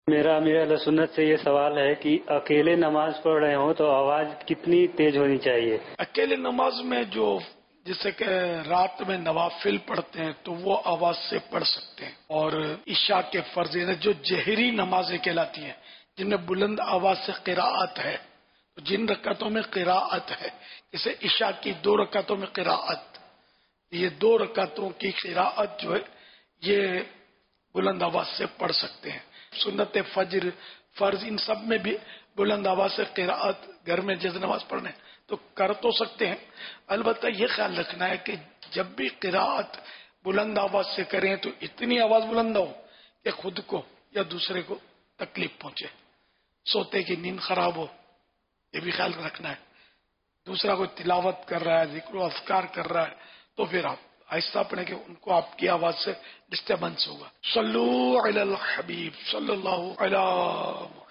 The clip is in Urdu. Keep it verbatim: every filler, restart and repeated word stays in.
میرا امیر اہل سنت سے یہ سوال ہے کہ اکیلے نماز پڑھ رہے ہوں تو آواز کتنی تیز ہونی چاہیے؟ اکیلے نماز میں جو جیسے کہ رات میں نوافل پڑھتے ہیں تو وہ آواز سے پڑھ سکتے ہیں، اور عشاء کے فرض جو جہری نمازیں کہلاتی ہیں جن میں بلند آواز سے قراءت ہے، جن رکعتوں میں قراءت ہے، جیسے عشاء کی دو رکعتوں میں قراءت، یہ دو رکعتوں کی قراءت جو ہے یہ بلند آواز سے پڑھ سکتے ہیں۔ سنت فجر، فرض، ان سب میں بھی بلند آواز سے قراءت گھر میں جیسے نماز پڑھنے تو کر تو سکتے ہیں، البتہ یہ خیال رکھنا ہے کہ جب بھی قراءت بلند آواز سے کریں تو اتنی آواز بلند ہو کہ خود کو یا دوسرے کو تکلیف پہنچے، سوتے کی نیند خراب ہو، یہ بھی خیال رکھنا ہے۔ دوسرا کوئی تلاوت کر رہا ہے، ذکر و اذکار کر رہا ہے تو پھر آپ آہستہ پڑھیں کہ ان کو آپ کی آواز سے ڈسٹربنس ہوگا۔ صلو علی الحبیب صلی اللہ علیہ